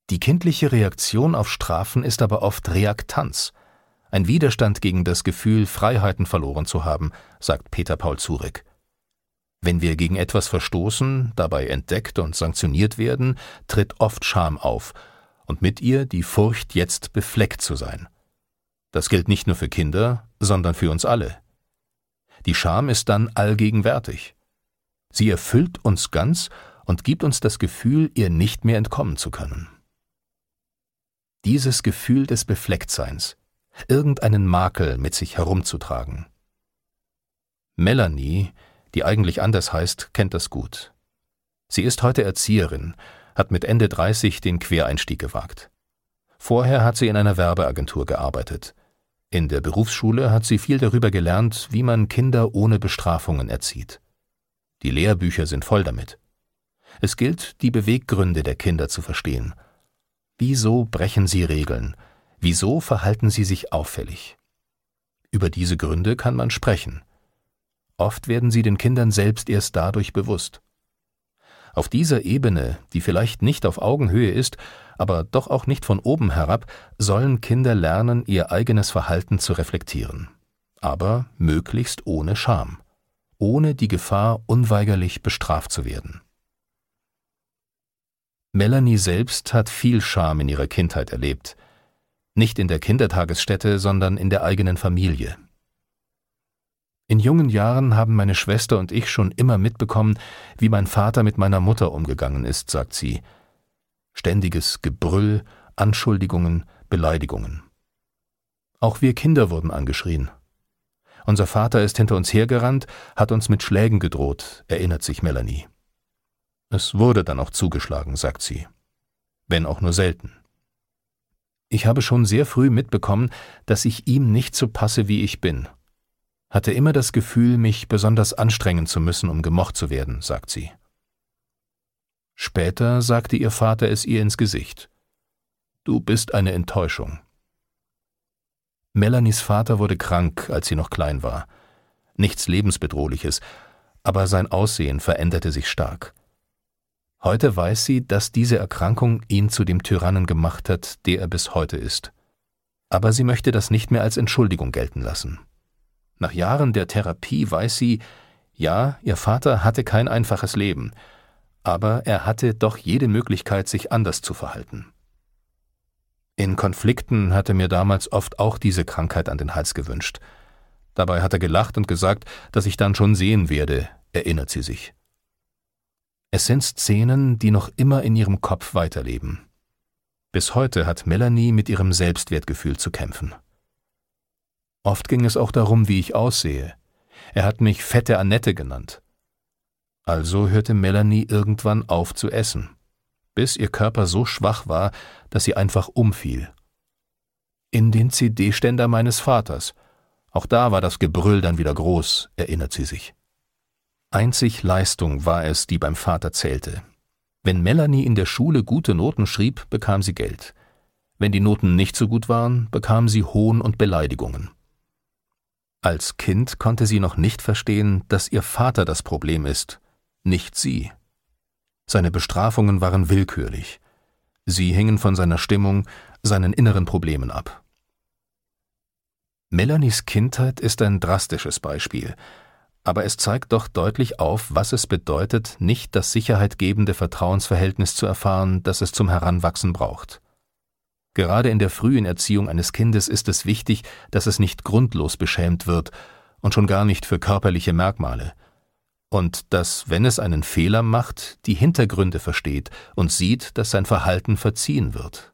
Die kindliche Reaktion auf Strafen ist aber oft Reaktanz, ein Widerstand gegen das Gefühl, Freiheiten verloren zu haben, sagt Peter Paul Zurek. Wenn wir gegen etwas verstoßen, dabei entdeckt und sanktioniert werden, tritt oft Scham auf und mit ihr die Furcht, jetzt befleckt zu sein. Das gilt nicht nur für Kinder, sondern für uns alle. Die Scham ist dann allgegenwärtig. Sie erfüllt uns ganz und gibt uns das Gefühl, ihr nicht mehr entkommen zu können. Dieses Gefühl des Beflecktseins, irgendeinen Makel mit sich herumzutragen. Melanie, die eigentlich anders heißt, kennt das gut. Sie ist heute Erzieherin, hat mit Ende 30 den Quereinstieg gewagt. Vorher hat sie in einer Werbeagentur gearbeitet. In der Berufsschule hat sie viel darüber gelernt, wie man Kinder ohne Bestrafungen erzieht. Die Lehrbücher sind voll damit. Es gilt, die Beweggründe der Kinder zu verstehen. Wieso brechen sie Regeln? Wieso verhalten sie sich auffällig? Über diese Gründe kann man sprechen. Oft werden sie den Kindern selbst erst dadurch bewusst. Auf dieser Ebene, die vielleicht nicht auf Augenhöhe ist, aber doch auch nicht von oben herab, sollen Kinder lernen, ihr eigenes Verhalten zu reflektieren. Aber möglichst ohne Scham, ohne die Gefahr, unweigerlich bestraft zu werden. Melanie selbst hat viel Scham in ihrer Kindheit erlebt. Nicht in der Kindertagesstätte, sondern in der eigenen Familie. In jungen Jahren haben meine Schwester und ich schon immer mitbekommen, wie mein Vater mit meiner Mutter umgegangen ist, sagt sie. Ständiges Gebrüll, Anschuldigungen, Beleidigungen. Auch wir Kinder wurden angeschrien. Unser Vater ist hinter uns hergerannt, hat uns mit Schlägen gedroht, erinnert sich Melanie. Es wurde dann auch zugeschlagen, sagt sie. Wenn auch nur selten. Ich habe schon sehr früh mitbekommen, dass ich ihm nicht so passe, wie ich bin. Hatte immer das Gefühl, mich besonders anstrengen zu müssen, um gemocht zu werden, sagt sie. Später sagte ihr Vater es ihr ins Gesicht. Du bist eine Enttäuschung. Melanies Vater wurde krank, als sie noch klein war. Nichts Lebensbedrohliches, aber sein Aussehen veränderte sich stark. Heute weiß sie, dass diese Erkrankung ihn zu dem Tyrannen gemacht hat, der er bis heute ist. Aber sie möchte das nicht mehr als Entschuldigung gelten lassen. Nach Jahren der Therapie weiß sie, ja, ihr Vater hatte kein einfaches Leben, aber er hatte doch jede Möglichkeit, sich anders zu verhalten. In Konflikten hatte mir damals oft auch diese Krankheit an den Hals gewünscht. Dabei hat er gelacht und gesagt, dass ich dann schon sehen werde, erinnert sie sich. Es sind Szenen, die noch immer in ihrem Kopf weiterleben. Bis heute hat Melanie mit ihrem Selbstwertgefühl zu kämpfen. Oft ging es auch darum, wie ich aussehe. Er hat mich fette Annette genannt. Also hörte Melanie irgendwann auf zu essen, bis ihr Körper so schwach war, dass sie einfach umfiel. In den CD-Ständer meines Vaters. Auch da war das Gebrüll dann wieder groß, erinnert sie sich. Einzig Leistung war es, die beim Vater zählte. Wenn Melanie in der Schule gute Noten schrieb, bekam sie Geld. Wenn die Noten nicht so gut waren, bekam sie Hohn und Beleidigungen. Als Kind konnte sie noch nicht verstehen, dass ihr Vater das Problem ist, nicht sie. Seine Bestrafungen waren willkürlich. Sie hingen von seiner Stimmung, seinen inneren Problemen ab. Melanies Kindheit ist ein drastisches Beispiel, aber es zeigt doch deutlich auf, was es bedeutet, nicht das sicherheitgebende Vertrauensverhältnis zu erfahren, das es zum Heranwachsen braucht. Gerade in der frühen Erziehung eines Kindes ist es wichtig, dass es nicht grundlos beschämt wird und schon gar nicht für körperliche Merkmale. Und dass, wenn es einen Fehler macht, die Hintergründe versteht und sieht, dass sein Verhalten verziehen wird.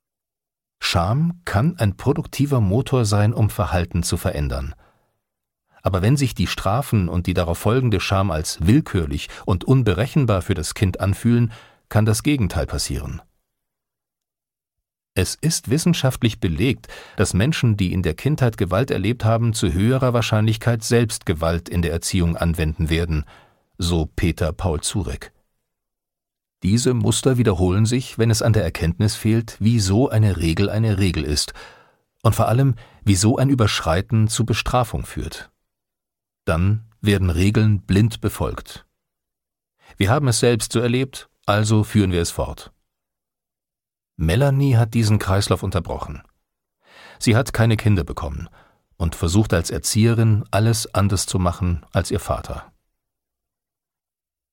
Scham kann ein produktiver Motor sein, um Verhalten zu verändern. Aber wenn sich die Strafen und die darauf folgende Scham als willkürlich und unberechenbar für das Kind anfühlen, kann das Gegenteil passieren. Es ist wissenschaftlich belegt, dass Menschen, die in der Kindheit Gewalt erlebt haben, zu höherer Wahrscheinlichkeit selbst Gewalt in der Erziehung anwenden werden, so Peter Paul Zurek. Diese Muster wiederholen sich, wenn es an der Erkenntnis fehlt, wieso eine Regel ist und vor allem, wieso ein Überschreiten zu Bestrafung führt. Dann werden Regeln blind befolgt. Wir haben es selbst so erlebt, also führen wir es fort. Melanie hat diesen Kreislauf unterbrochen. Sie hat keine Kinder bekommen und versucht als Erzieherin alles anders zu machen als ihr Vater.